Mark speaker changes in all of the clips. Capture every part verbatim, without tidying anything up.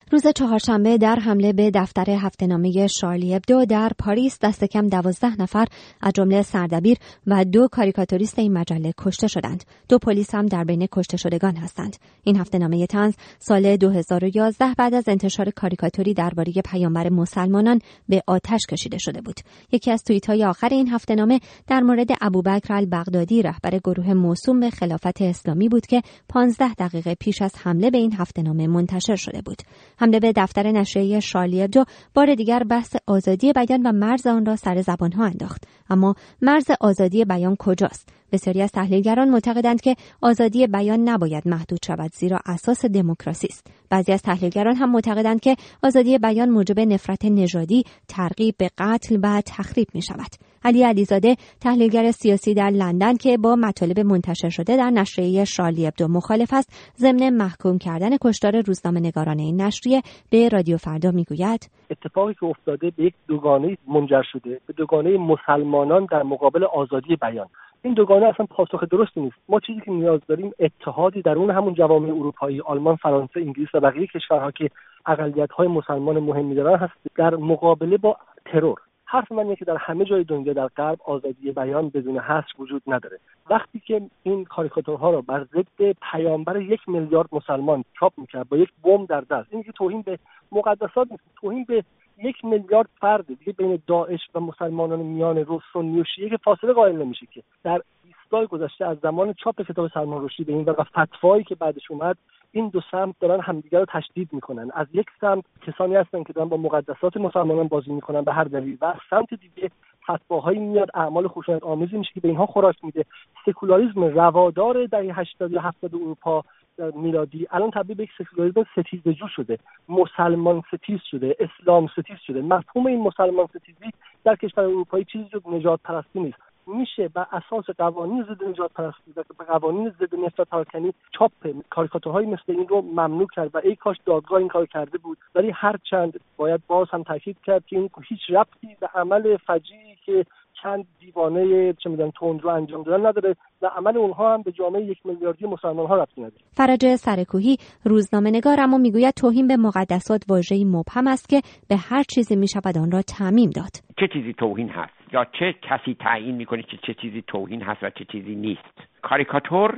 Speaker 1: روز چهارشنبه در حمله به دفتر هفته‌نامه شارلی ابدو در پاریس دست کم دوازده نفر از جمله سردبیر و دو کاریکاتوریست این مجله کشته شدند. دو پلیس هم در بین کشته شدگان هستند. این هفته‌نامه طنز سال دو هزار و یازده بعد از انتشار کاریکاتوری درباره پیامبر مسلمانان به آتش کشیده شده بود. یکی از توییت‌های آخر این هفته‌نامه در مورد ابوبکر البغدادی رهبر گروه موسوم به خلافت اسلامی بود که پانزده دقیقه پیش از حمله به این هفته‌نامه منتشر شده بود. حمله به دفتر نشریه شارلی ابدو بار دیگر بحث آزادی بیان و مرز آن را سر زبان‌ها انداخت. اما مرز آزادی بیان کجاست؟ بسیاری از تحلیلگران معتقدند که آزادی بیان نباید محدود شود، زیرا اساس دموکراسی است. بعضی از تحلیلگران هم معتقدند که آزادی بیان موجب نفرت نژادی، ترغیب به قتل و تخریب می شود. علی علیزاده، تحلیلگر سیاسی در لندن که با مطالب منتشر شده در نشریه شارلی ابدو مخالف است، ضمن محکوم کردن کشتار روزنامه‌نگاران این نشریه به رادیو فردا میگوید:
Speaker 2: اتفاقی که افتاده به یک دوگانه منجر شده، به دوگانه مسلمانان در مقابل آزادی بیان. این دوگانه اصلا پاسخ درستی نیست. ما چیزی که نیاز داریم اتحادی درون همون جوامع اروپایی، آلمان، فرانسه، انگلیس و بقیه کشورها که اقلیت‌های مسلمان مهمی دارن هست در مقابله با ترور. حرف من اینه که در همه جای دنیا در غرب آزادی بیان بدون حصر وجود نداره. وقتی که این کاریکاتورها رو بر ضد پیامبر یک میلیارد مسلمان چاپ می‌کرد با یک بمب در دست، این که توهین به مقدسات نیست، توهین به یک میلیارد فرد دیگه بین داعش و مسلمانان میان رو سنی و شیعه که فاصله قائل نمیشه که در بیست سال گذشته از زمان چاپ کتاب سلمان رشدی به این و فتوایی که بعدش اومد، این دو سمت دارن همدیگر رو تشدید میکنن. از یک سمت کسانی هستن که دارن با مقدسات مسلمانان بازی میکنن به هر دلیل، و از سمت دیگه فتواهایی میاد، اعمال خشونت آمیزی میشه که به اینها خوراک میده. سکولاریسم روادار دهه هشتاد یا هفتاد اروپا میلادی الان تبدیل به یک سکولاریسم ستیزجو شده، مسلمان ستیز شده، اسلام ستیز شده. مفهوم این مسلمان ستیزی در کشور اروپایی چیزی جز نژاد پرستی نیست. میشه بر اساس قوانین ضد نژاد پرستی و به قوانین ضد نفرت پراکنی چاپ کاریکاتورهای مثل این رو ممنوع کرد و ای کاش دادگاه این کار کرده بود. ولی هرچند باید باز هم تاکید کرد که این هیچ ربطی به عمل فجیعی که چند دیوانه چه میدونم تند رو انجام دادن نداره و عمل اونها هم به جامعه یک میلیاردی مسلمان ها ربطی نداره.
Speaker 1: فرج سرکوهی، روزنامه‌نگار، اما میگوید توهین به مقدسات واژه‌ای مبهم است که به هر چیزی میشود آن را تعمیم داد.
Speaker 3: چه چیزی توهین هست یا چه کسی تعیین میکنه که چه چیزی توهین هست و چه چیزی نیست؟ کاریکاتور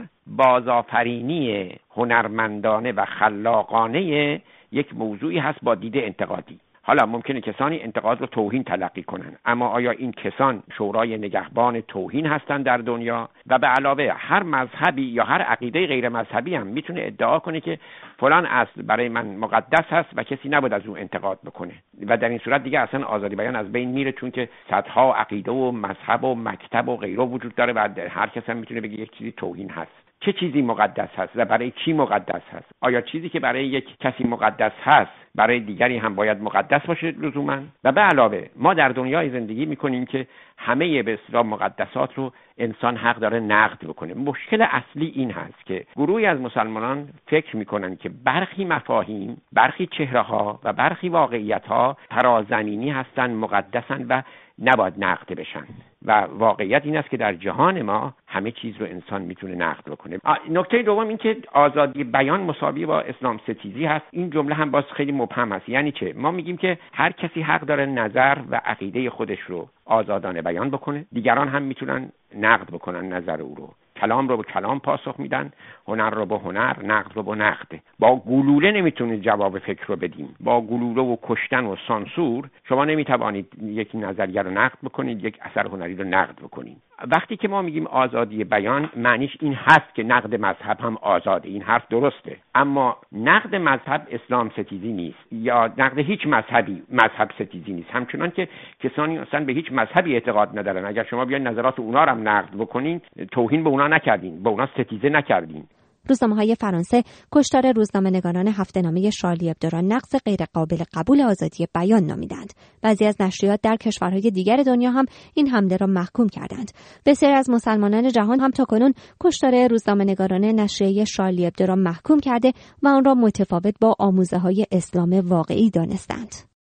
Speaker 3: بازآفرینی هنرمندانه و خلاقانه یک موضوعی هست با دید انتقادی. حالا ممکنه کسانی انتقاد رو توهین تلقی کنن، اما آیا این کسان شورای نگهبان توهین هستند در دنیا؟ و به علاوه هر مذهبی یا هر عقیده غیر مذهبی هم میتونه ادعا کنه که فلان اصل برای من مقدس هست و کسی نباید از اون انتقاد بکنه، و در این صورت دیگه اصلا آزادی بیان از بین میره، چون که صدها عقیده و مذهب و مکتب و غیره وجود داره و هر کس هم میتونه بگه یک چیزی توهین هست. چه چیزی مقدس هست و برای کی مقدس هست؟ آیا چیزی که برای یک کسی مقدس هست برای دیگری هم باید مقدس باشه لزوما؟ و به علاوه ما در دنیای زندگی میکنیم که همه به اصطلاح مقدسات رو انسان حق داره نقد بکنه. مشکل اصلی این هست که گروهی از مسلمانان فکر میکنن که برخی مفاهیم، برخی چهره‌ها و برخی واقعیت‌ها ترازمینی هستن، مقدسن و نباید نقد بشن. و واقعیت این است که در جهان ما همه چیز رو انسان میتونه نقد بکنه. نکته دوم این که آزادی بیان مساوی با اسلام ستیزی هست. این جمله هم باز خیلی مبهم است. یعنی چه؟ ما میگیم که هر کسی حق داره نظر و عقیده خودش رو آزادانه بیان بکنه، دیگران هم میتونن نقد بکنن نظر او رو. کلام رو به کلام پاسخ میدن، هنر رو به هنر، نقد رو به نقد. با گلوله نمیتونید جواب فکر رو بدیم. با گلوله و کشتن و سانسور شما نمیتوانید یک نظریه رو نقد بکنید، یک اثر هنری رو نقد بکنید. وقتی که ما میگیم آزادی بیان، معنیش این هست که نقد مذهب هم آزاده. این حرف درسته، اما نقد مذهب اسلام ستیزی نیست، یا نقد هیچ مذهبی مذهب ستیزی نیست. همچنان که کسانی اصلا به هیچ مذهبی اعتقاد ندارن، اگر شما بیاین نظرات اونا رو هم نقد بکنین، توهین به اونا نکردین، به اونا ستیزه نکردین.
Speaker 1: روزنامه‌های فرانسه کشتار روزنامه‌نگاران هفته‌نامه شارلی ابدو را نقض غیرقابل قبول آزادی بیان نامیدند. بعضی از نشریات در کشورهای دیگر دنیا هم این حمله را محکوم کردند. بسیاری از مسلمانان جهان هم تاکنون کشتار روزنامه‌نگاران نشریه شارلی ابدو را محکوم کرده و آن را متفاوت با آموزه‌های اسلام واقعی دانستند.